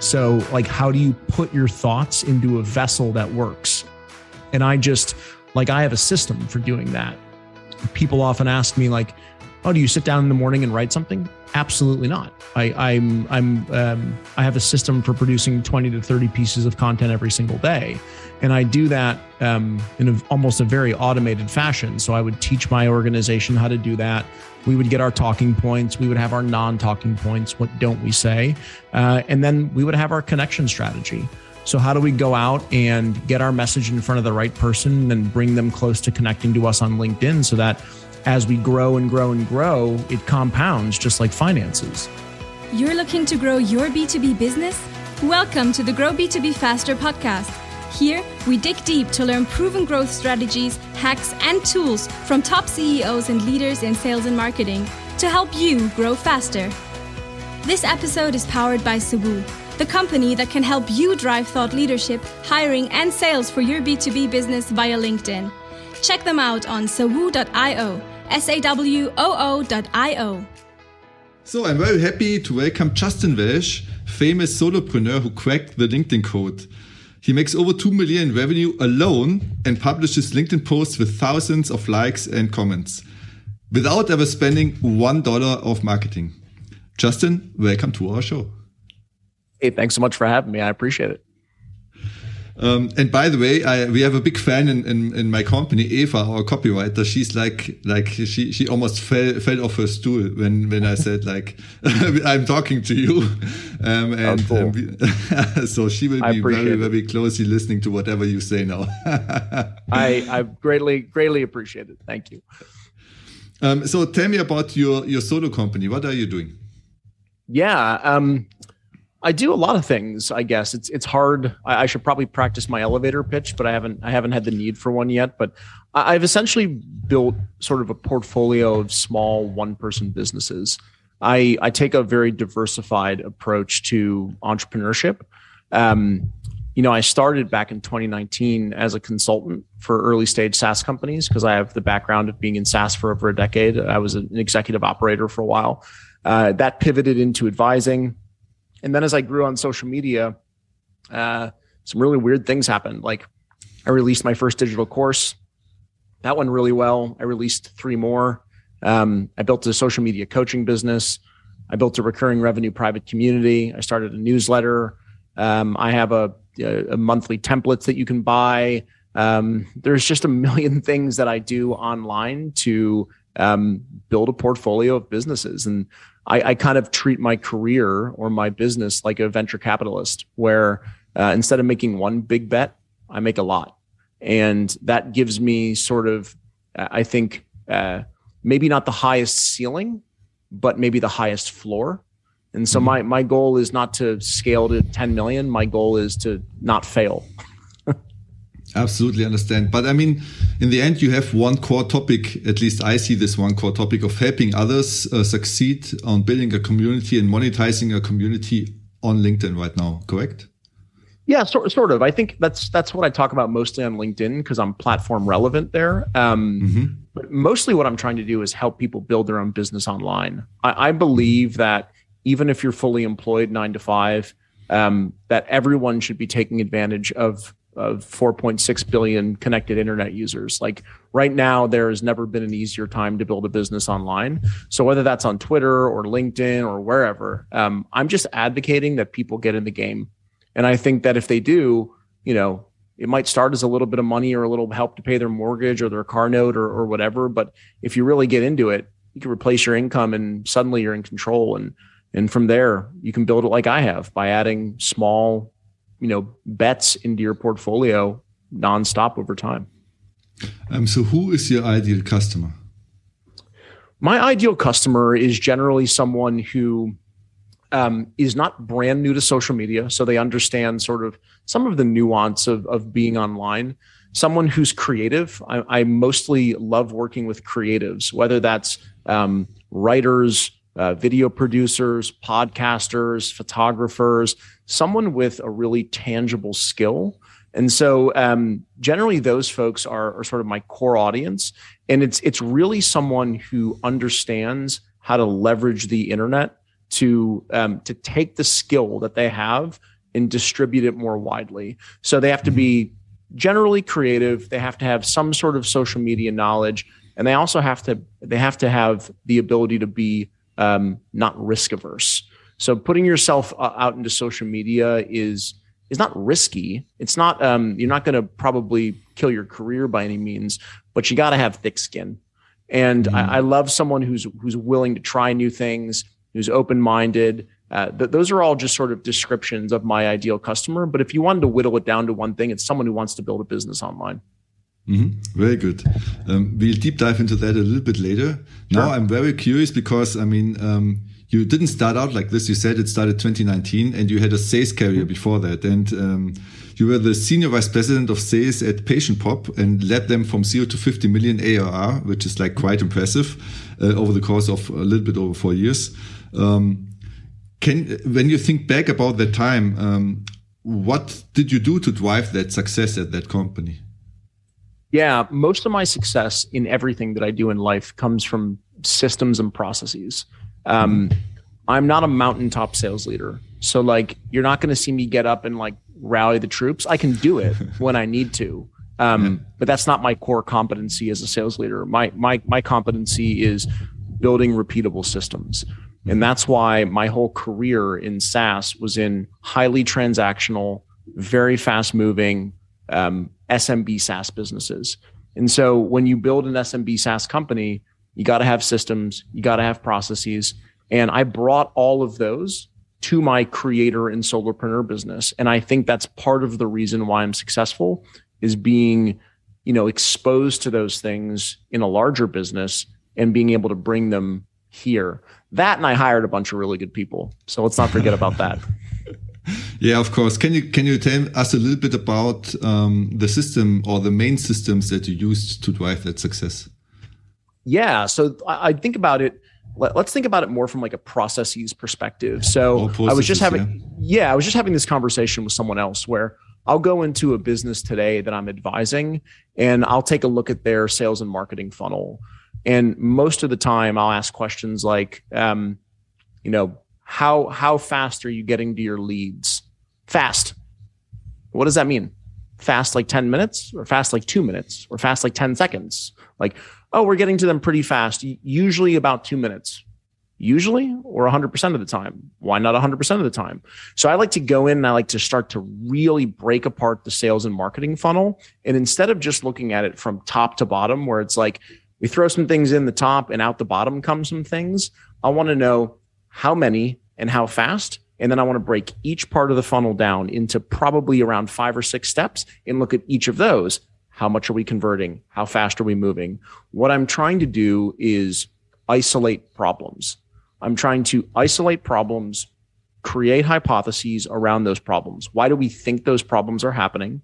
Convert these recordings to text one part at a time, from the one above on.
So like, how do you put your thoughts into a vessel that works? And I have a system for doing that. People often ask me like, oh, do you sit down in the morning and write something? Absolutely not. I have a system for producing 20 to 30 pieces of content every single day. And I do that in almost a very automated fashion. So I would teach my organization how to do that. We would get our talking points. We would have our non-talking points. What don't we say? And then we would have our connection strategy. So how do we go out and get our message in front of the right person and bring them close to connecting to us on LinkedIn so that as we grow and grow and grow, it compounds just like finances. You're looking to grow your B2B business? Welcome to the Grow B2B Faster podcast. Here, we dig deep to learn proven growth strategies, hacks, and tools from top CEOs and leaders in sales and marketing to help you grow faster. This episode is powered by Sawoo, the company that can help you drive thought leadership, hiring, and sales for your B2B business via LinkedIn. Check them out on sawoo.io, SAWOO.io. So I'm very happy to welcome Justin Welsh, famous solopreneur who cracked the LinkedIn code. He makes over 2 million in revenue alone and publishes LinkedIn posts with thousands of likes and comments without ever spending $1 of marketing. Justin, welcome to our show. Hey, thanks so much for having me. I appreciate it. And by the way, we have a big fan in my company, Eva, our copywriter. She's she almost fell off her stool when I said like, I'm talking to you. So she will be very, very closely listening to whatever you say now. I greatly appreciate it. Thank you. So tell me about your solo company. What are you doing? Yeah. I do a lot of things, I guess. It's hard. I should probably practice my elevator pitch, but I haven't had the need for one yet. But I've essentially built sort of a portfolio of small one-person businesses. I take a very diversified approach to entrepreneurship. I started back in 2019 as a consultant for early stage SaaS companies because I have the background of being in SaaS for over a decade. I was an executive operator for a while. That pivoted into advising. And then as I grew on social media, some really weird things happened. Like I released my first digital course. That went really well. I released 3 more. I built a social media coaching business. I built a recurring revenue private community. I started a newsletter. I have a monthly templates that you can buy. There's just a million things that I do online to build a portfolio of businesses. And I kind of treat my career or my business like a venture capitalist, where instead of making one big bet, I make a lot. And that gives me sort of, I think, maybe not the highest ceiling, but maybe the highest floor. And so my goal is not to scale to 10 million. My goal is to not fail. Absolutely understand. But I mean, in the end, you have one core topic, at least I see this one core topic of helping others succeed on building a community and monetizing a community on LinkedIn right now, correct? Yeah, sort of. I think that's what I talk about mostly on LinkedIn because I'm platform relevant there. But mostly what I'm trying to do is help people build their own business online. I believe that even if you're fully employed 9 to 5, that everyone should be taking advantage of 4.6 billion connected internet users. Like right now, there has never been an easier time to build a business online. So whether that's on Twitter or LinkedIn or wherever, I'm just advocating that people get in the game. And I think that if they do, it might start as a little bit of money or a little help to pay their mortgage or their car note or whatever. But if you really get into it, you can replace your income and suddenly you're in control. And from there, you can build it like I have by adding small bets into your portfolio nonstop over time. So who is your ideal customer? My ideal customer is generally someone who is not brand new to social media. So they understand sort of some of the nuance of being online. Someone who's creative. I mostly love working with creatives, whether that's writers, video producers, podcasters, photographers, someone with a really tangible skill. And so generally those folks are sort of my core audience. And it's really someone who understands how to leverage the internet to take the skill that they have and distribute it more widely. So they have to be generally creative. They have to have some sort of social media knowledge, and they also have to have the ability to be not risk averse. So putting yourself out into social media is not risky. It's not you're not going to probably kill your career by any means, but you got to have thick skin. And I love someone who's willing to try new things, who's open-minded. Those are all just sort of descriptions of my ideal customer. But if you wanted to whittle it down to one thing, it's someone who wants to build a business online. Very good. We'll deep dive into that a little bit later. Sure. Now I'm very curious because, I mean, you didn't start out like this. You said it started 2019 and you had a sales career before that. And you were the senior vice president of sales at Patientpop and led them from 0 to 50 million ARR, which is like quite impressive over the course of a little bit over 4 years. When you think back about that time, what did you do to drive that success at that company? Yeah, most of my success in everything that I do in life comes from systems and processes. I'm not a mountaintop sales leader. So like, you're not going to see me get up and like rally the troops. I can do it when I need to. But that's not my core competency as a sales leader. My competency is building repeatable systems. And that's why my whole career in SaaS was in highly transactional, very fast moving, SMB SaaS businesses. And so when you build an SMB SaaS company, you got to have systems, you got to have processes. And I brought all of those to my creator and solopreneur business. And I think that's part of the reason why I'm successful is being, exposed to those things in a larger business and being able to bring them here. That, and I hired a bunch of really good people. So let's not forget about that. Yeah, of course. Can you tell us a little bit about the system or the main systems that you used to drive that success? Yeah. So I think about it. Let's think about it more from like a processes perspective. So I was just having this conversation with someone else where I'll go into a business today that I'm advising and I'll take a look at their sales and marketing funnel. And most of the time I'll ask questions like, how fast are you getting to your leads? Fast. What does that mean? Fast like 10 minutes or fast like 2 minutes or fast like 10 seconds? Like, oh, we're getting to them pretty fast. Usually about 2 minutes. Usually or 100% of the time. Why not 100% of the time? So I like to go in and I like to start to really break apart the sales and marketing funnel. And instead of just looking at it from top to bottom, where it's like we throw some things in the top and out the bottom come some things, I want to know how many and how fast. And then I want to break each part of the funnel down into probably around 5 or 6 steps and look at each of those. How much are we converting? How fast are we moving? What I'm trying to do is isolate problems. I'm trying to isolate problems, create hypotheses around those problems. Why do we think those problems are happening?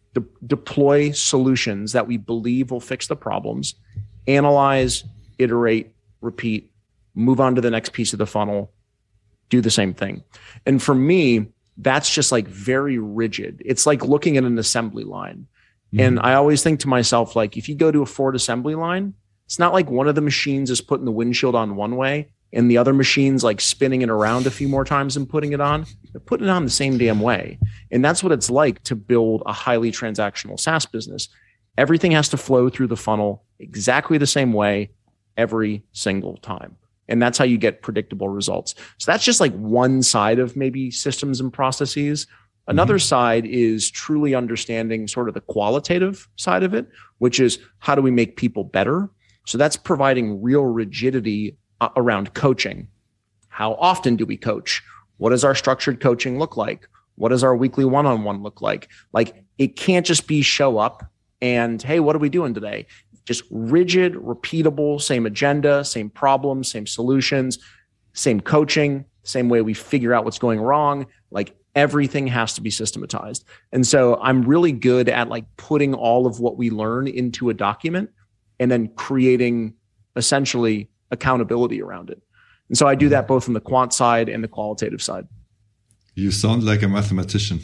Deploy solutions that we believe will fix the problems. Analyze, iterate, repeat, move on to the next piece of the funnel, do the same thing. And for me, that's just like very rigid. It's like looking at an assembly line. And I always think to myself, like, if you go to a Ford assembly line, it's not like one of the machines is putting the windshield on one way and the other machine's like spinning it around a few more times and putting it on. They're putting it on the same damn way. And that's what it's like to build a highly transactional SaaS business. Everything has to flow through the funnel exactly the same way every single time. And that's how you get predictable results. So that's just like one side of maybe systems and processes. Another side is truly understanding sort of the qualitative side of it, which is how do we make people better? So that's providing real rigidity around coaching. How often do we coach? What does our structured coaching look like? What does our weekly one-on-one look like? Like, it can't just be show up and, hey, what are we doing today? Just rigid, repeatable, same agenda, same problems, same solutions, same coaching, same way we figure out what's going wrong. Like, everything has to be systematized. And so I'm really good at like putting all of what we learn into a document and then creating essentially accountability around it. And so I do that both on the quant side and the qualitative side. You sound like a mathematician.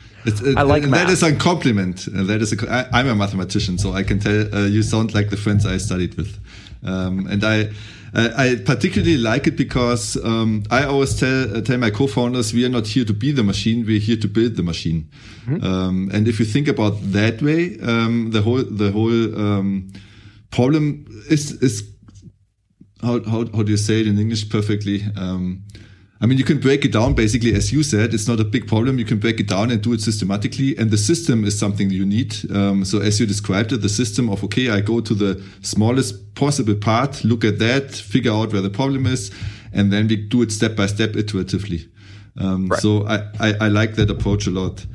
I like math. That is a compliment. I'm a mathematician, so I can tell you sound like the friends I studied with. And I particularly like it because I always tell my co-founders, we are not here to be the machine, we're here to build the machine. And if you think about that way, the whole problem is how do you say it in English perfectly? I mean, you can break it down basically, as you said, it's not a big problem. You can break it down and do it systematically. And the system is something you need. So as you described it, the system of, okay, I go to the smallest possible part, look at that, figure out where the problem is, and then we do it step by step iteratively. Right. So I like that approach a lot.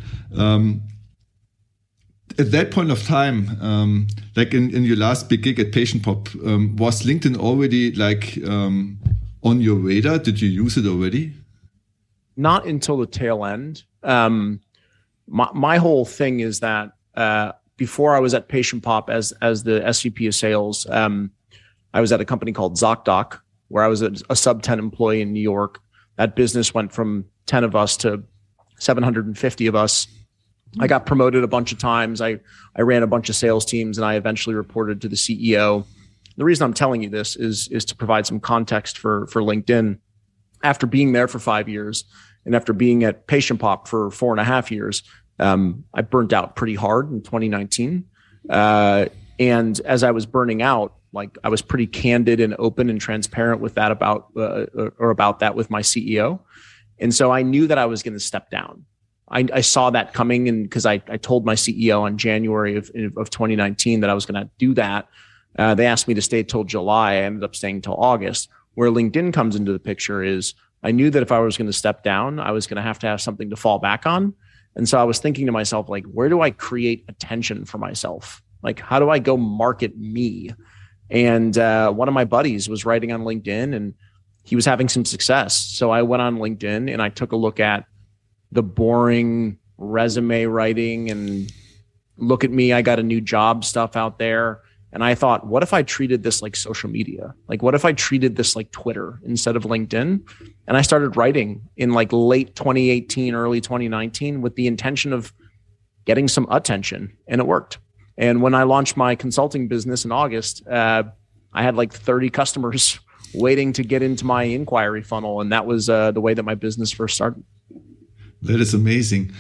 At that point of time, like in your last big gig at PatientPop, was LinkedIn already like on your radar? Did you use it already? Not until the tail end. My whole thing is that before I was at PatientPop as the SVP of sales, I was at a company called ZocDoc, where I was a sub 10 employee in New York. That business went from 10 of us to 750 of us. I got promoted a bunch of times. I ran a bunch of sales teams, and I eventually reported to the CEO. The reason I'm telling you this is to provide some context for LinkedIn. After being there for 5 years and after being at PatientPop for 4.5 years, I burnt out pretty hard in 2019. And as I was burning out, like I was pretty candid and open and transparent with that about that with my CEO. And so I knew that I was going to step down. I saw that coming, and because I told my CEO in January of 2019 that I was going to do that. They asked me to stay till July. I ended up staying till August. Where LinkedIn comes into the picture is I knew that if I was going to step down, I was going to have something to fall back on. And so I was thinking to myself, like, where do I create attention for myself? Like, how do I go market me? And one of my buddies was writing on LinkedIn, and he was having some success. So I went on LinkedIn and I took a look at the boring resume writing and look at me, I got a new job stuff out there. And I thought, what if I treated this like social media? Like, what if I treated this like Twitter instead of LinkedIn? And I started writing in like late 2018, early 2019 with the intention of getting some attention, and it worked. And when I launched my consulting business in August, I had like 30 customers waiting to get into my inquiry funnel. And that was the way that my business first started. That is amazing.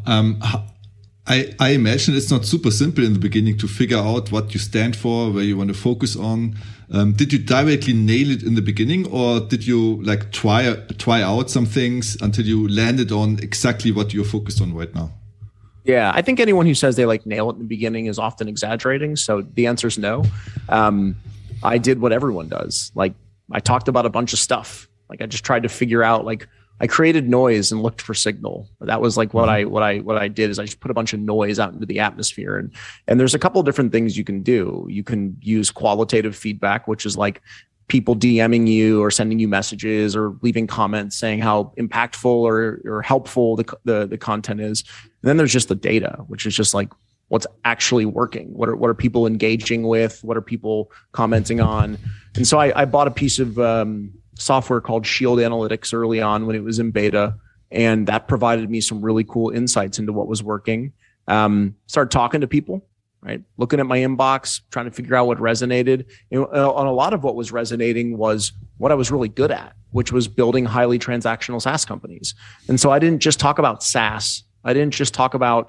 I imagine it's not super simple in the beginning to figure out what you stand for, where you want to focus on. Did you directly nail it in the beginning, or did you like try out some things until you landed on exactly what you're focused on right now? Yeah, I think anyone who says they like nail it in the beginning is often exaggerating. So the answer is no. I did what everyone does. Like, I talked about a bunch of stuff. Like, I just tried to figure out, like, I created noise and looked for signal. That was like what I did is I just put a bunch of noise out into the atmosphere. And there's a couple of different things you can do. You can use qualitative feedback, which is like people DMing you or sending you messages or leaving comments saying how impactful or helpful the content is. And then there's just the data, which is just like what's actually working. What are people engaging with? What are people commenting on? And so I bought a piece of software called Shield Analytics early on when it was in beta. And that provided me some really cool insights into what was working. Started talking to people, right? Looking at my inbox, trying to figure out what resonated. And a lot of what was resonating was what I was really good at, which was building highly transactional SaaS companies. And so I didn't just talk about SaaS. I didn't just talk about,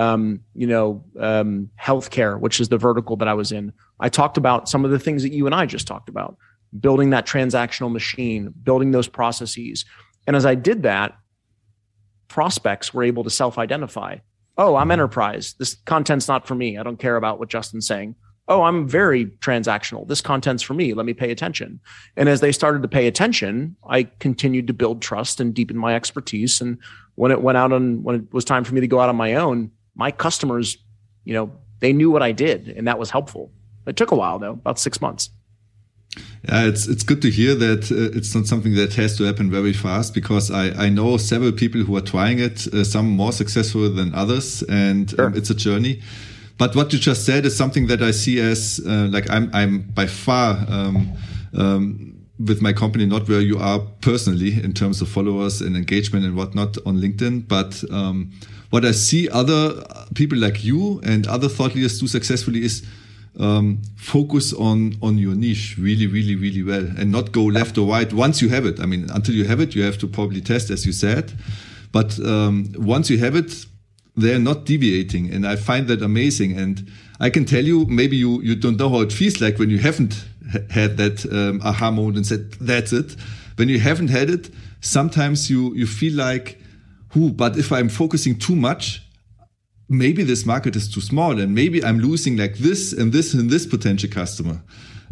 healthcare, which is the vertical that I was in. I talked about some of the things that you and I just talked about. Building that transactional machine, building those processes. And as I did that, prospects were able to self-identify. Oh, I'm enterprise. This content's not for me. I don't care about what Justin's saying. Oh, I'm very transactional. This content's for me. Let me pay attention. And as they started to pay attention, I continued to build trust and deepen my expertise. And when it was time for me to go out on my own, my customers, they knew what I did, and that was helpful. It took a while though, about 6 months. Yeah, it's good to hear that it's not something that has to happen very fast, because I know several people who are trying it, some more successful than others, and sure. It's a journey. But what you just said is something that I see as I'm by far with my company not where you are personally in terms of followers and engagement and whatnot on LinkedIn, but what I see other people like you and other thought leaders do successfully is focus on your niche really, really, really well and not go left or right once you have it. I mean, until you have it, you have to probably test, as you said. But once you have it, they're not deviating. And I find that amazing. And I can tell you, maybe you don't know how it feels like when you haven't had that aha moment and said, that's it. When you haven't had it, sometimes you feel like, but if I'm focusing too much, maybe this market is too small and maybe I'm losing like this and this and this potential customer.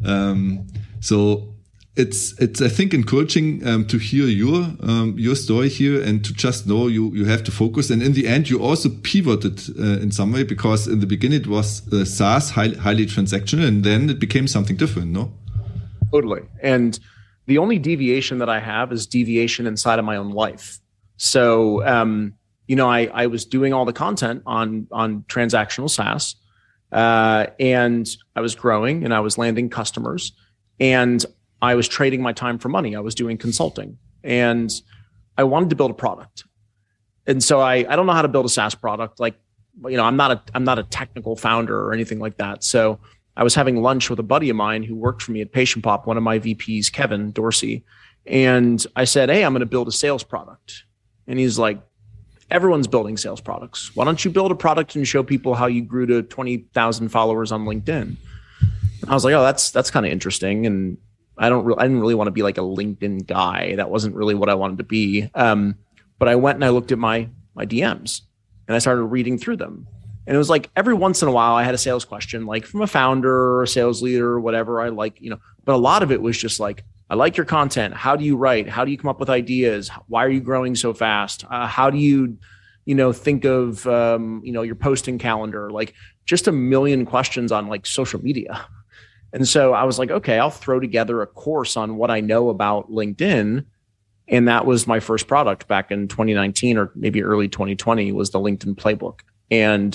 So it's I think encouraging to hear your story here and to just know you have to focus. And in the end, you also pivoted in some way, because in the beginning it was SaaS, highly transactional, and then it became something different, no? Totally. And the only deviation that I have is deviation inside of my own life. So, I was doing all the content on transactional SaaS, and I was growing and I was landing customers, and I was trading my time for money. I was doing consulting, and I wanted to build a product. And so I don't know how to build a SaaS product. Like, I'm not a technical founder or anything like that. So I was having lunch with a buddy of mine who worked for me at Patient Pop, one of my VPs, Kevin Dorsey. And I said, hey, I'm going to build a sales product. And he's like, everyone's building sales products. Why don't you build a product and show people how you grew to 20,000 followers on LinkedIn? And I was like, oh, that's kind of interesting. And I didn't really want to be like a LinkedIn guy. That wasn't really what I wanted to be. But I went and I looked at my DMs and I started reading through them. And it was like every once in a while I had a sales question, like from a founder or a sales leader or whatever I like, but a lot of it was just like, I like your content. How do you write? How do you come up with ideas? Why are you growing so fast? How do you, think of, your posting calendar? Like just a million questions on like social media. And so I was like, okay, I'll throw together a course on what I know about LinkedIn. And that was my first product back in 2019 or maybe early 2020 was the LinkedIn Playbook. And,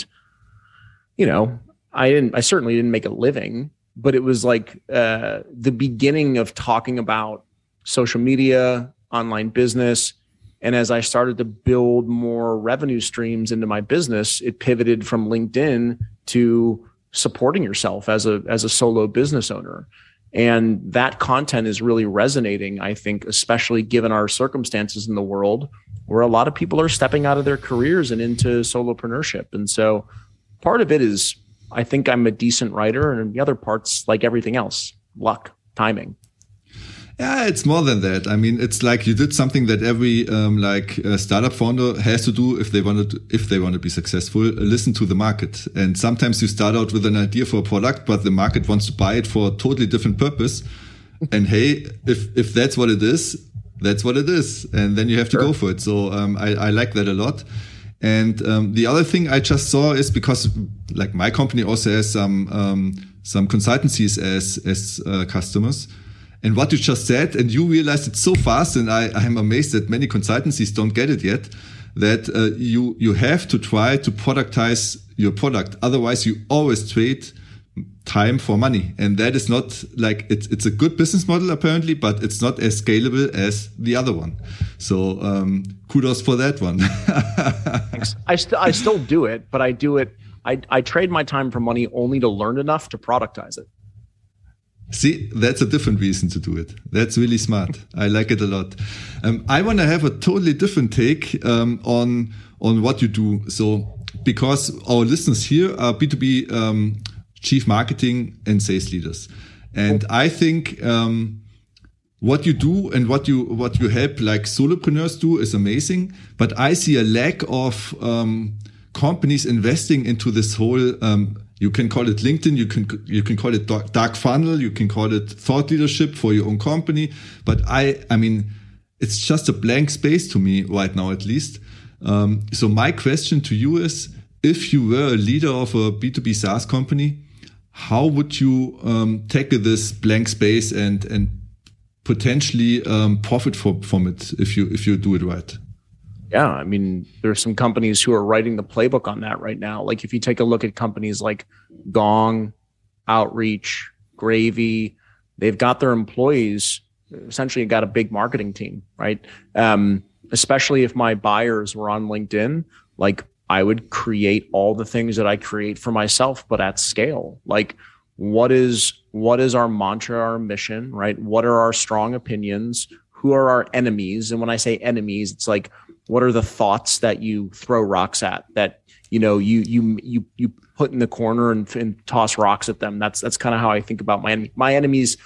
I certainly didn't make a living, but it was like the beginning of talking about social media, online business. And as I started to build more revenue streams into my business, it pivoted from LinkedIn to supporting yourself as a solo business owner. And that content is really resonating, I think, especially given our circumstances in the world where a lot of people are stepping out of their careers and into solopreneurship. And so part of it is, I think I'm a decent writer, and the other part's like everything else, luck, timing. Yeah, it's more than that. I mean, it's like you did something that every startup founder has to do if they want to be successful. Listen to the market. And sometimes you start out with an idea for a product, but the market wants to buy it for a totally different purpose. And hey, if that's what it is, that's what it is. And then you have to go for it. So I like that a lot. And the other thing I just saw is because like my company also has some consultancies as customers. And what you just said, and you realized it so fast, and I'm amazed that many consultancies don't get it yet, that you have to try to productize your product. Otherwise, you always trade time for money. And that is not like, it's a good business model apparently, but it's not as scalable as the other one. So kudos for that one. Thanks. I still do it, but I do it. I trade my time for money only to learn enough to productize it. See, that's a different reason to do it. That's really smart. I like it a lot. I want to have a totally different take on what you do. So, because our listeners here are B2B chief marketing and sales leaders, and I think what you do and what you help like solopreneurs do is amazing. But I see a lack of companies investing into this whole. You can call it LinkedIn, you can call it dark funnel, you can call it thought leadership for your own company. But I mean, it's just a blank space to me right now, at least. So my question to you is, if you were a leader of a B2B SaaS company, how would you tackle this blank space and potentially profit from it if you do it right? Yeah, I mean, there's some companies who are writing the playbook on that right now. Like if you take a look at companies like Gong, Outreach, Gravy, they've got their employees, essentially got a big marketing team, right? Especially if my buyers were on LinkedIn, like I would create all the things that I create for myself, but at scale. Like what is our mantra, our mission, right? What are our strong opinions? Who are our enemies? And when I say enemies, it's like, what are the thoughts that you throw rocks at, that you put in the corner and toss rocks at them? That's kind of how I think about my enemies.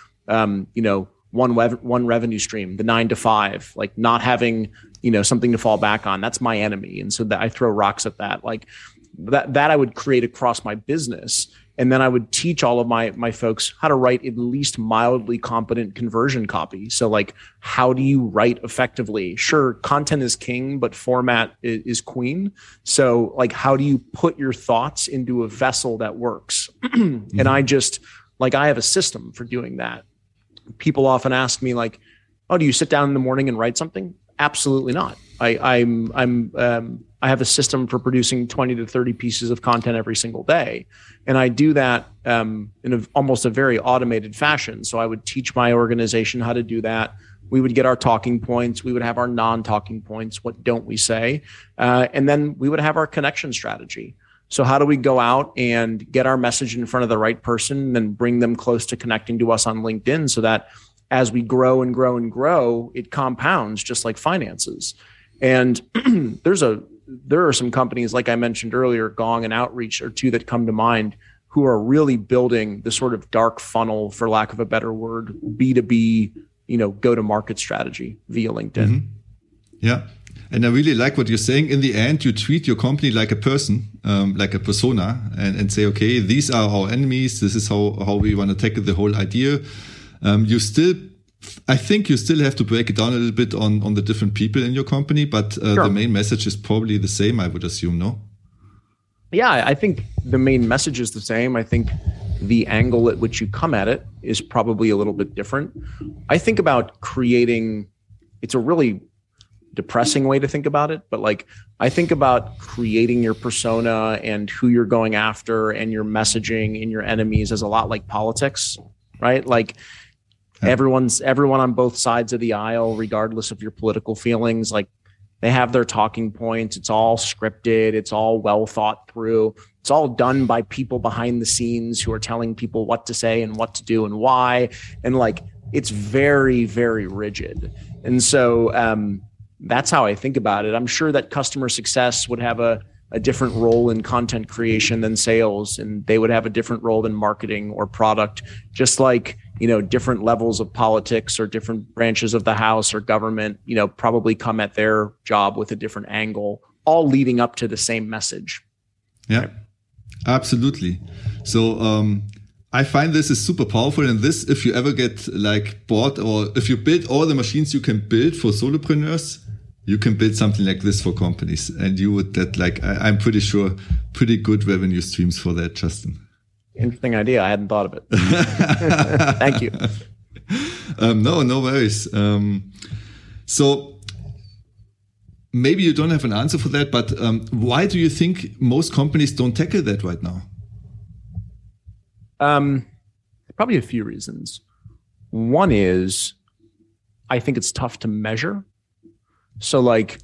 One revenue stream, the 9 to 5, like not having something to fall back on. That's my enemy, and so that I throw rocks at that. Like that I would create across my business. And then I would teach all of my folks how to write at least mildly competent conversion copy. So like, how do you write effectively? Sure, content is king, but format is queen. So like, how do you put your thoughts into a vessel that works? And I have a system for doing that. People often ask me like, oh, do you sit down in the morning and write something? Absolutely not. I have a system for producing 20 to 30 pieces of content every single day. And I do that in almost a very automated fashion. So I would teach my organization how to do that. We would get our talking points. We would have our non-talking points. What don't we say? And then we would have our connection strategy. So how do we go out and get our message in front of the right person and bring them close to connecting to us on LinkedIn, so that as we grow and grow and grow, it compounds just like finances. And there are some companies, like I mentioned earlier, Gong and Outreach are two that come to mind, who are really building the sort of dark funnel, for lack of a better word, B2B, go-to-market strategy via LinkedIn. Mm-hmm. Yeah. And I really like what you're saying. In the end, you treat your company like a person, like a persona, and say, okay, these are our enemies. This is how we want to tackle the whole idea. I think you still have to break it down a little bit on the different people in your company, but sure. The main message is probably the same, I would assume, no? Yeah, I think the main message is the same. I think the angle at which you come at it is probably a little bit different. I think about it's a really depressing way to think about it, but like, I think about creating your persona and who you're going after and your messaging and your enemies as a lot like politics, right? Like, everyone on both sides of the aisle, regardless of your political feelings, like they have their talking points. It's all scripted. It's all well thought through. It's all done by people behind the scenes who are telling people what to say and what to do and why. And like, it's very, very rigid. And so that's how I think about it. I'm sure that customer success would have a different role in content creation than sales, and they would have a different role than marketing or product, just like, different levels of politics or different branches of the house or government, probably come at their job with a different angle, all leading up to the same message. Yeah, absolutely. So I find this is super powerful. And this, if you ever get like bored, or if you build all the machines you can build for solopreneurs, you can build something like this for companies, and you would get I'm pretty sure pretty good revenue streams for that, Justin. Interesting idea. I hadn't thought of it. Thank you. No worries. So maybe you don't have an answer for that, but why do you think most companies don't tackle that right now? Probably a few reasons. One is, I think it's tough to measure. So like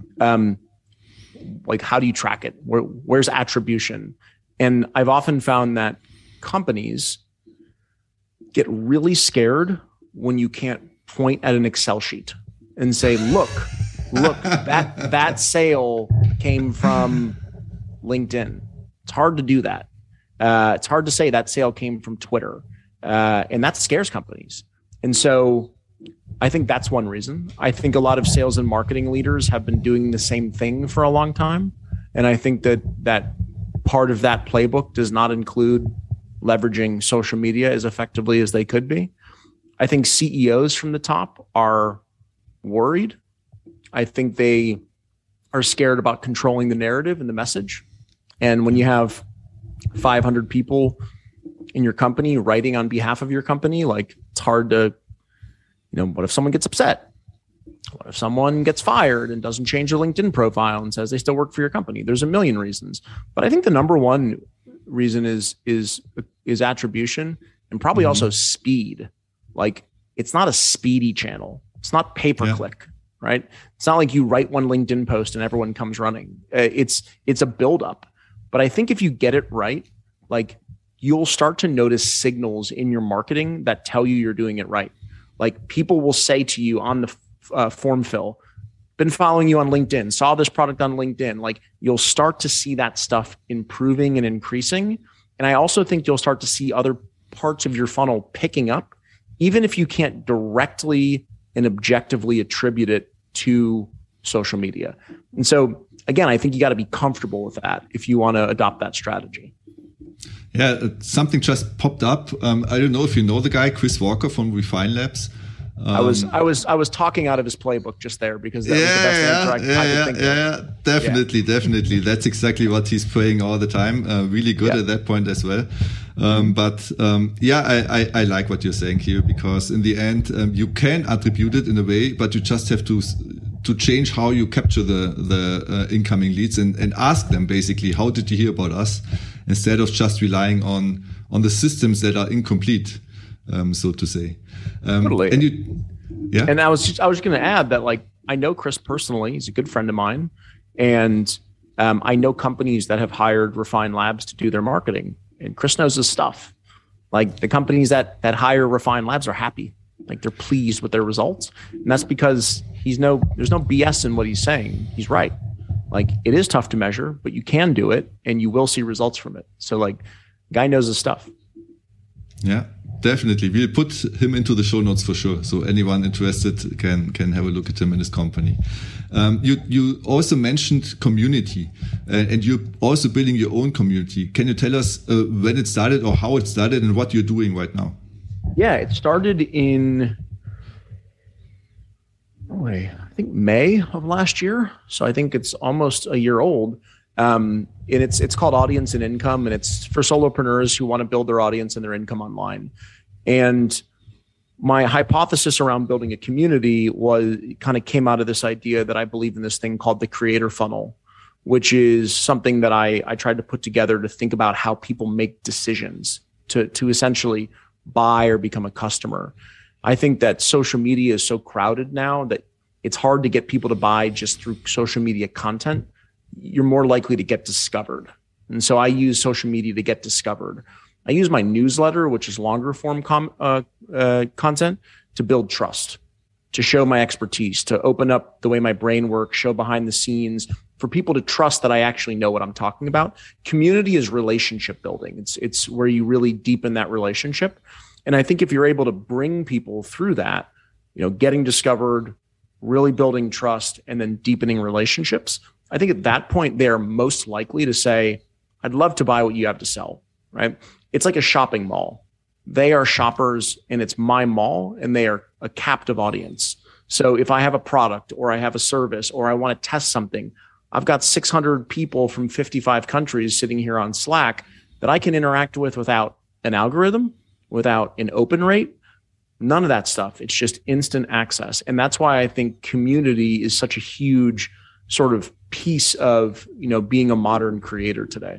how do you track it? Where's attribution? And I've often found that companies get really scared when you can't point at an Excel sheet and say, look, that sale came from LinkedIn. It's hard to do that. It's hard to say that sale came from Twitter. And that scares companies. And so I think that's one reason. I think a lot of sales and marketing leaders have been doing the same thing for a long time. And I think that part of that playbook does not include leveraging social media as effectively as they could be. I think CEOs from the top are worried. I think they are scared about controlling the narrative and the message. And when you have 500 people in your company writing on behalf of your company, like, it's hard to, what if someone gets upset? What if someone gets fired and doesn't change their LinkedIn profile and says they still work for your company? There's a million reasons. But I think the number one reason is attribution, and probably also speed. Like, it's not a speedy channel. It's not pay-per-click, right? It's not like you write one LinkedIn post and everyone comes running. It's a buildup. But I think if you get it right, like, you'll start to notice signals in your marketing that tell you you're doing it right. Like people will say to you on the form fill, been following you on LinkedIn, saw this product on LinkedIn. Like you'll start to see that stuff improving and increasing. And I also think you'll start to see other parts of your funnel picking up, even if you can't directly and objectively attribute it to social media. And so again, I think you got to be comfortable with that if you want to adopt that strategy. Yeah, something just popped up. I don't know if you know the guy, Chris Walker from Refine Labs. I was talking out of his playbook just there because that was the best answer I could think of. Definitely. That's exactly what he's praying all the time. Really good at that point as well. I like what you're saying here, because in the end, you can attribute it in a way, but you just have to change how you capture the incoming leads and ask them basically, how did you hear about us? Instead of just relying on the systems that are incomplete, so to say. Totally. And I was going to add that, like, I know Chris personally. He's a good friend of mine, and I know companies that have hired Refine Labs to do their marketing, and Chris knows his stuff. Like the companies that hire Refine Labs are happy, like they're pleased with their results, and that's because there's no BS in what he's saying. He's right. Like it is tough to measure, but you can do it, and you will see results from it. So like, guy knows his stuff. Yeah. Definitely. We'll put him into the show notes for sure. So anyone interested can have a look at him and his company. You also mentioned community, and you're also building your own community. Can you tell us when it started or how it started and what you're doing right now? Yeah, it started in, I think May of last year. So I think it's almost a year old. And it's called Audience and Income, and it's for solopreneurs who want to build their audience and their income online. And my hypothesis around building a community came out of this idea that I believe in this thing called the creator funnel, which is something that I tried to put together to think about how people make decisions to essentially buy or become a customer. I think that social media is so crowded now that it's hard to get people to buy just through social media content. You're more likely to get discovered. And so I use social media to get discovered. I use my newsletter, which is longer form content, to build trust, to show my expertise, to open up the way my brain works, show behind the scenes, for people to trust that I actually know what I'm talking about. Community is relationship building. It's where you really deepen that relationship. And I think if you're able to bring people through that, getting discovered, really building trust, and then deepening relationships, I think at that point, they're most likely to say, I'd love to buy what you have to sell, right? It's like a shopping mall. They are shoppers and it's my mall, and they are a captive audience. So if I have a product or I have a service or I want to test something, I've got 600 people from 55 countries sitting here on Slack that I can interact with without an algorithm, without an open rate, none of that stuff. It's just instant access. And that's why I think community is such a huge sort of piece of, being a modern creator today.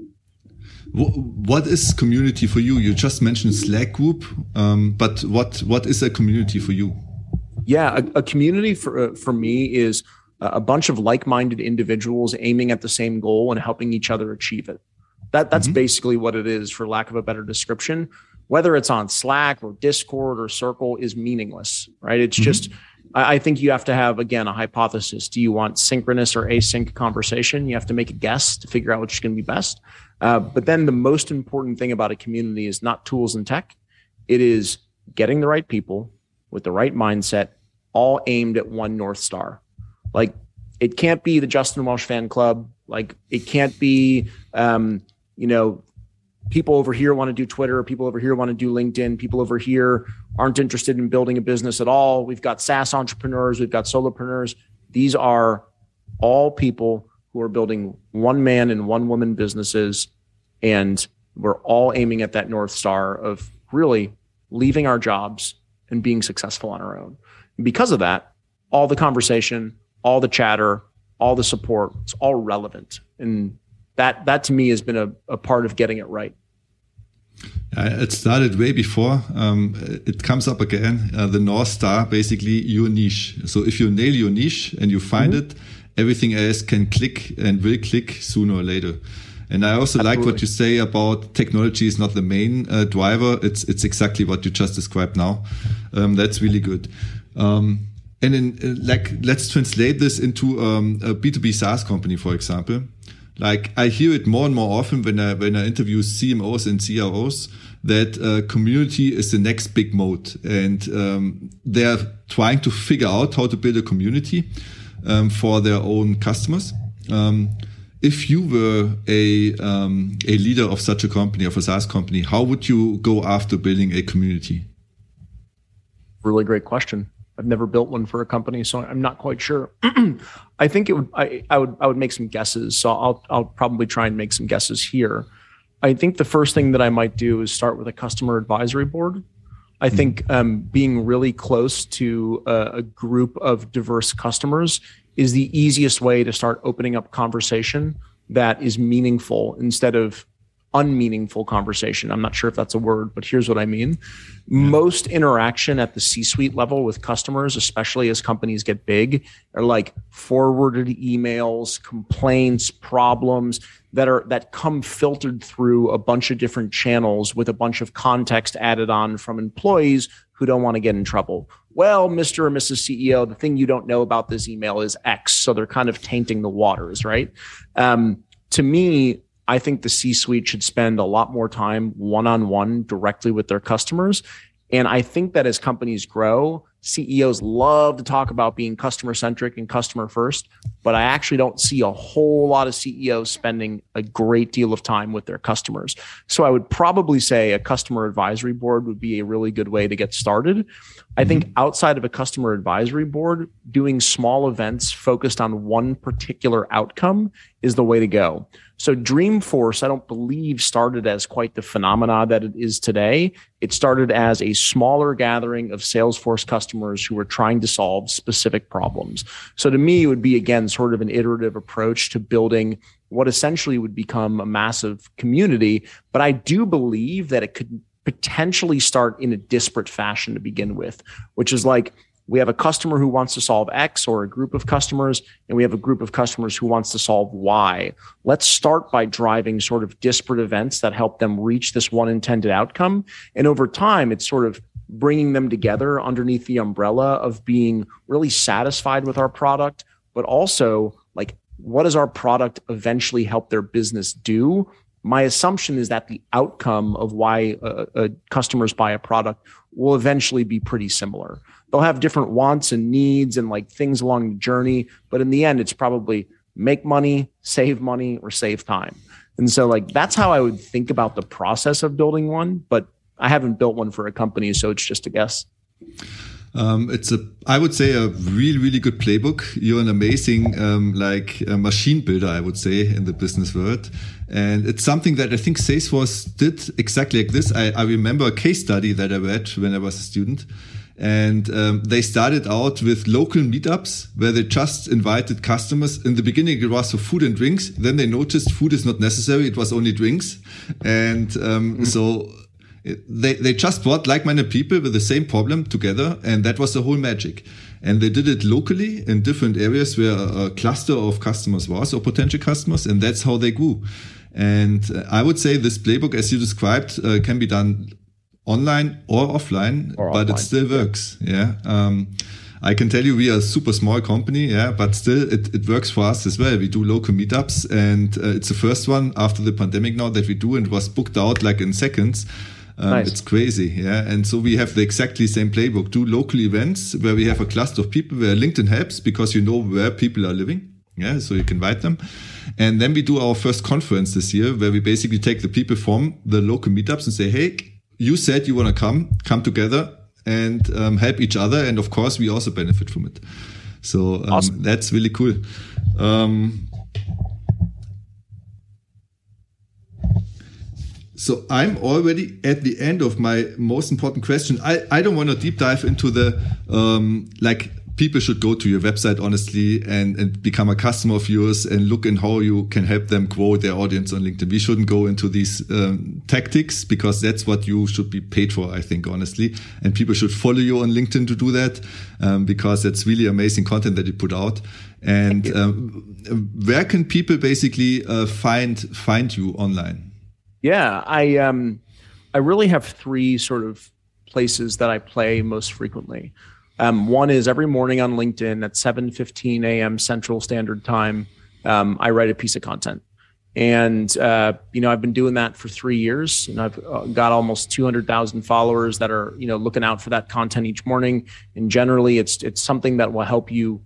What is community for you? You just mentioned Slack group, but what is a community for you? Yeah, a community for me is a bunch of like-minded individuals aiming at the same goal and helping each other achieve it. That's basically what it is, for lack of a better description. Whether it's on Slack or Discord or Circle is meaningless, right? It's just, I think you have to have, again, a hypothesis. Do you want synchronous or async conversation? You have to make a guess to figure out which is going to be best. But then the most important thing about a community is not tools and tech. It is getting the right people with the right mindset, all aimed at one North Star. Like, it can't be the Justin Welsh fan club. Like, it can't be, people over here want to do Twitter, people over here want to do LinkedIn, people over here aren't interested in building a business at all. We've got SaaS entrepreneurs, we've got solopreneurs. These are all people who are building one man and one woman businesses. And we're all aiming at that North Star of really leaving our jobs and being successful on our own. And because of that, all the conversation, all the chatter, all the support, it's all relevant. And that to me has been a part of getting it right. It started way before. It comes up again. The North Star, basically your niche. So if you nail your niche and you find it, everything else can click and will click sooner or later. And I also Absolutely. like what you say about technology is not the main driver. It's exactly what you just described now. That's really good. And then let's translate this into a B2B SaaS company, for example. Like I hear it more and more often when I interview CMOs and CROs that community is the next big mode, and they're trying to figure out how to build a community for their own customers. If you were a leader of such a company, of a SaaS company, how would you go after building a community? Really great question. I've never built one for a company, so I'm not quite sure. I think it would. I would make some guesses. So I'll probably try and make some guesses here. I think the first thing that I might do is start with a customer advisory board. I think being really close to a group of diverse customers is the easiest way to start opening up conversation that is meaningful instead of unmeaningful conversation. I'm not sure if that's a word, but here's what I mean. Most interaction at the C-suite level with customers, especially as companies get big, are like forwarded emails, complaints, problems that come filtered through a bunch of different channels with a bunch of context added on from employees who don't want to get in trouble. Well, Mr. or Mrs. CEO, the thing you don't know about this email is X. So they're kind of tainting the waters, right? To me, I think the C-suite should spend a lot more time one-on-one directly with their customers. And I think that as companies grow, CEOs love to talk about being customer-centric and customer-first, but I actually don't see a whole lot of CEOs spending a great deal of time with their customers. So I would probably say a customer advisory board would be a really good way to get started. I think outside of a customer advisory board, doing small events focused on one particular outcome is the way to go. So Dreamforce, I don't believe, started as quite the phenomena that it is today. It started as a smaller gathering of Salesforce customers who were trying to solve specific problems. So to me, it would be, again, sort of an iterative approach to building what essentially would become a massive community. But I do believe that it could potentially start in a disparate fashion to begin with, which is like, we have a customer who wants to solve X, or a group of customers, and we have a group of customers who wants to solve Y. Let's start by driving sort of disparate events that help them reach this one intended outcome. And over time, it's sort of bringing them together underneath the umbrella of being really satisfied with our product, but also like, what does our product eventually help their business do? My assumption is that the outcome of why customers buy a product will eventually be pretty similar. They'll have different wants and needs and like things along the journey, but in the end, it's probably make money, or save time. And so like, that's how I would think about the process of building one, but I haven't built one for a company, so it's just a guess. I would say, a really, really good playbook. You're an amazing, machine builder, I would say, in the business world. And it's something that I think Salesforce did exactly like this. I remember a case study that I read when I was a student. And they started out with local meetups where they just invited customers. In the beginning, it was for food and drinks. Then they noticed food is not necessary. It was only drinks. And so they just brought like-minded people with the same problem together. And that was the whole magic. And they did it locally in different areas where a cluster of customers was, or potential customers. And that's how they grew. And I would say this playbook, as you described, can be done online or offline, but it still works. Yeah. I can tell you we are a super small company. Yeah. But still it works for us as well. We do local meetups, and it's the first one after the pandemic now that we do, and was booked out like in seconds. Nice. It's crazy. Yeah. And so we have the exactly same playbook, do local events where we have a cluster of people where LinkedIn helps because you know where people are living. Yeah. So you can invite them. And then we do our first conference this year where we basically take the people from the local meetups and say, hey, you said you want to come together and help each other. And of course, we also benefit from it. So awesome. That's really cool. So I'm already at the end of my most important question. I don't want to deep dive into the people should go to your website, honestly, and become a customer of yours and look in how you can help them grow their audience on LinkedIn. We shouldn't go into these tactics because that's what you should be paid for, I think, honestly. And people should follow you on LinkedIn to do that because that's really amazing content that you put out. And where can people basically find you online? Yeah, I really have three sort of places that I play most frequently. One is every morning on LinkedIn at 7:15 a.m. Central Standard Time. I write a piece of content. And, I've been doing that for 3 years, and I've got almost 200,000 followers that are, looking out for that content each morning. And generally it's something that will help you,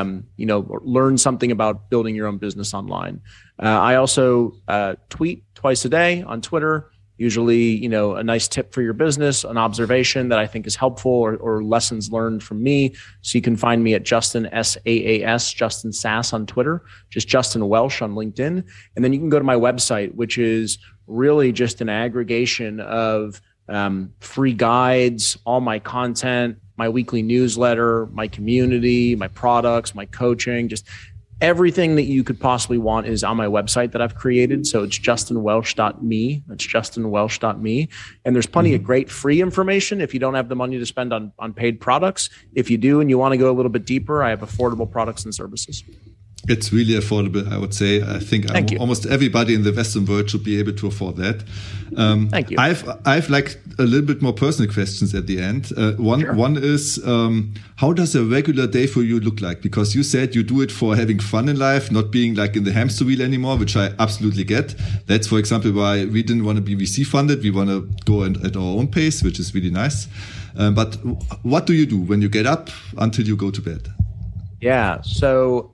learn something about building your own business online. I also tweet twice a day on Twitter, usually, a nice tip for your business, an observation that I think is helpful or lessons learned from me. So you can find me at Justin SAAS, Justin Sass on Twitter, just Justin Welsh on LinkedIn. And then you can go to my website, which is really just an aggregation of free guides, all my content, my weekly newsletter, my community, my products, my coaching, just everything that you could possibly want is on my website that I've created. So it's justinwelsh.me. That's justinwelsh.me. And there's plenty of great free information if you don't have the money to spend on paid products. If you do and you want to go a little bit deeper, I have affordable products and services. It's really affordable, I would say. I think almost everybody in the Western world should be able to afford that. Thank you. I've like a little bit more personal questions at the end. One is, how does a regular day for you look like? Because you said you do it for having fun in life, not being like in the hamster wheel anymore, which I absolutely get. That's, for example, why we didn't want to be VC funded. We want to go at our own pace, which is really nice. But what do you do when you get up until you go to bed? Yeah. So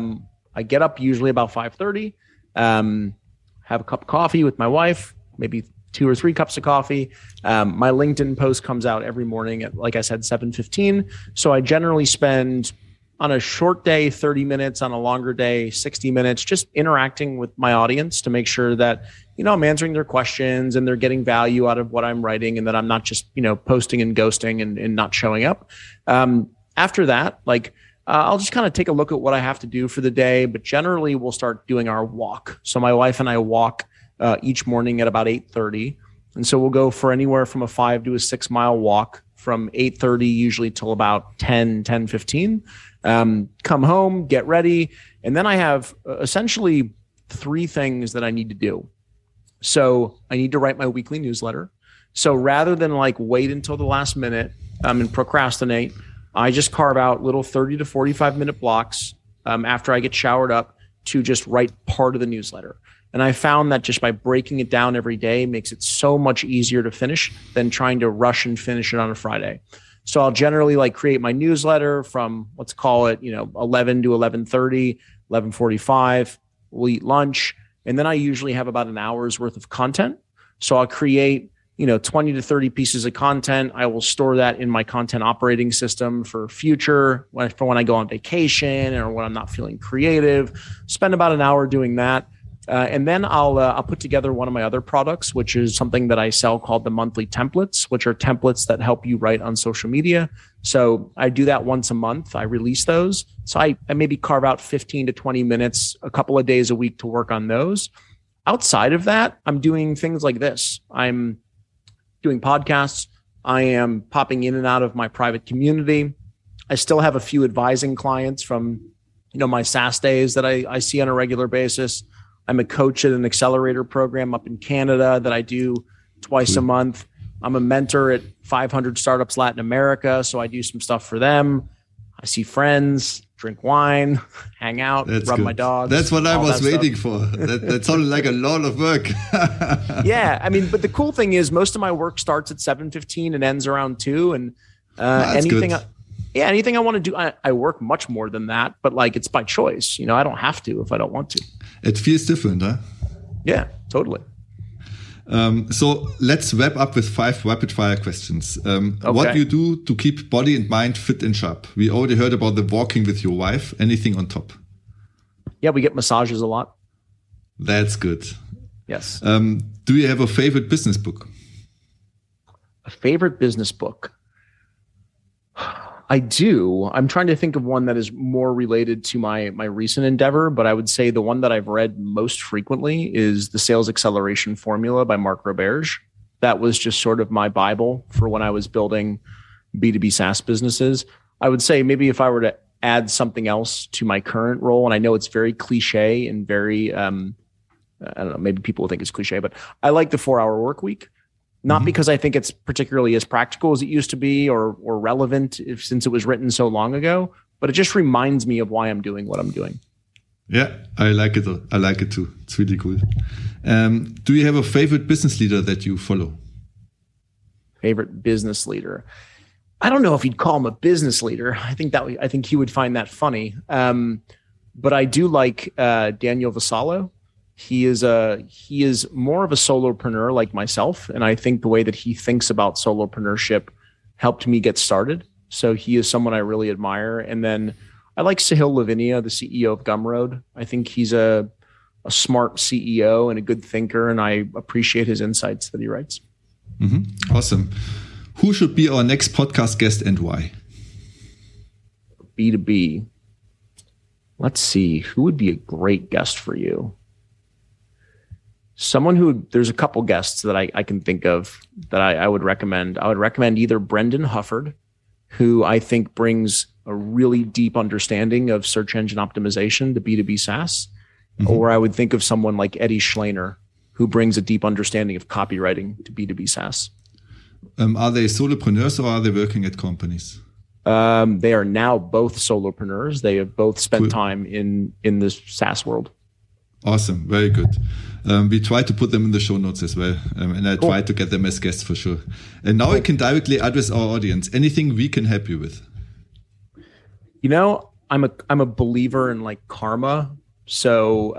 I get up usually about 5:30, have a cup of coffee with my wife, maybe 2 or 3 cups of coffee. My LinkedIn post comes out every morning at, like I said, 7:15. So I generally spend on a short day, 30 minutes, on a longer day, 60 minutes, just interacting with my audience to make sure that, I'm answering their questions and they're getting value out of what I'm writing and that I'm not just, posting and ghosting and not showing up. After that, I'll just kind of take a look at what I have to do for the day, but generally we'll start doing our walk. So my wife and I walk each morning at about 8:30. And so we'll go for anywhere from a 5 to a 6 mile walk from 8:30 usually till about 10:15. Come home, get ready. And then I have essentially 3 things that I need to do. So I need to write my weekly newsletter. So rather than wait until the last minute and procrastinate, I just carve out little 30 to 45 minute blocks after I get showered up to just write part of the newsletter. And I found that just by breaking it down every day makes it so much easier to finish than trying to rush and finish it on a Friday. So I'll generally create my newsletter from, let's call it, 11 to 11:30, 11:45. We'll eat lunch. And then I usually have about an hour's worth of content. So I'll create 20 to 30 pieces of content. I will store that in my content operating system for future, for when I go on vacation or when I'm not feeling creative. Spend about an hour doing that. And then I'll put together one of my other products, which is something that I sell called the monthly templates, which are templates that help you write on social media. So I do that once a month. I release those. So I maybe carve out 15 to 20 minutes, a couple of days a week to work on those. Outside of that, I'm doing things like this. I'm doing podcasts. I am popping in and out of my private community. I still have a few advising clients from, my SaaS days that I see on a regular basis. I'm a coach at an accelerator program up in Canada that I do twice a month. I'm a mentor at 500 Startups Latin America, so I do some stuff for them. I see friends, drink wine, hang out, rub my dogs. That's what I was waiting for. That sounded like a lot of work. Yeah, but the cool thing is most of my work starts at 7:15 and ends around 2. And anything I want to do, I work much more than that, but it's by choice. I don't have to if I don't want to. It feels different, huh? Yeah, totally. So let's wrap up with 5 rapid fire questions. Okay. What do you do to keep body and mind fit and sharp? We already heard about the walking with your wife. Anything on top? Yeah, we get massages a lot. That's good. Yes. Do you have a favorite business book? A favorite business book? I do. I'm trying to think of one that is more related to my recent endeavor, but I would say the one that I've read most frequently is The Sales Acceleration Formula by Mark Roberge. That was just sort of my Bible for when I was building B2B SaaS businesses. I would say maybe if I were to add something else to my current role. And I know it's very cliche and very, I don't know, maybe people will think it's cliche, but I like the 4-hour work week. Not because I think it's particularly as practical as it used to be or relevant since it was written so long ago, but it just reminds me of why I'm doing what I'm doing. Yeah, I like it. I like it too. It's really cool. Do you have a favorite business leader that you follow? Favorite business leader? I don't know if you'd call him a business leader. I think he would find that funny. But I do like Daniel Vassallo. He is more of a solopreneur like myself, and I think the way that he thinks about solopreneurship helped me get started. So he is someone I really admire. And then I like Sahil Lavinia, the CEO of Gumroad. I think he's a smart CEO and a good thinker, and I appreciate his insights that he writes. Awesome. Who should be our next podcast guest and why? B2B. Let's see. Who would be a great guest for you? There's a couple guests that I can think of that I would recommend. I would recommend either Brendan Hufford, who I think brings a really deep understanding of search engine optimization to B2B SaaS, or I would think of someone like Eddie Schlainer, who brings a deep understanding of copywriting to B2B SaaS. Are they solopreneurs or are they working at companies? They are now both solopreneurs. They have both spent time in the SaaS world. Awesome. Very good. We try to put them in the show notes as well. And I try to get them as guests for sure. And now we can directly address our audience. Anything we can help you with? You know, I'm a believer in like karma. So,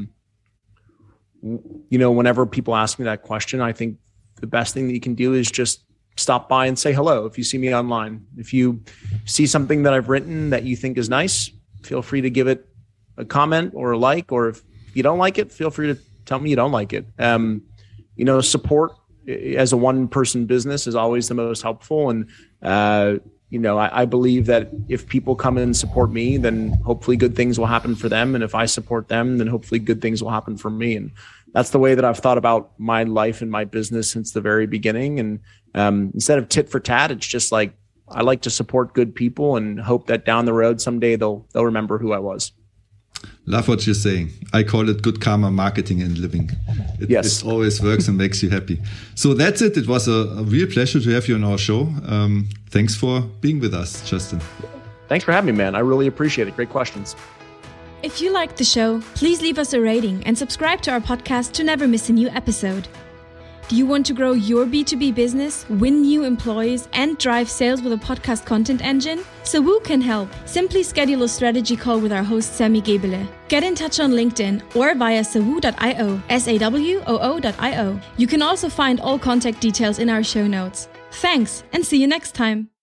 you know, whenever people ask me that question, I think the best thing that you can do is just stop by and say hello. If you see me online, if you see something that I've written that you think is nice, feel free to give it a comment or a like, or if you don't like it, feel free to tell me you don't like it. You know, support as a one-person business is always the most helpful. And, you know, I believe that if people come in and support me, then hopefully good things will happen for them. And if I support them, then hopefully good things will happen for me. And that's the way that I've thought about my life and my business since the very beginning. And instead of tit for tat, it's just like, I like to support good people and hope that down the road someday they'll remember who I was. Love what you're saying. I call it good karma marketing and living. It always works and makes you happy. So that's it. It was a real pleasure to have you on our show. Thanks for being with us, Justin. Thanks for having me, man. I really appreciate it. Great questions. If you liked the show, please leave us a rating and subscribe to our podcast to never miss a new episode. Do you want to grow your B2B business, win new employees, and drive sales with a podcast content engine? Sawoo can help. Simply schedule a strategy call with our host, Sami Gebele. Get in touch on LinkedIn or via sawoo.io, SAWOO.io. You can also find all contact details in our show notes. Thanks, and see you next time.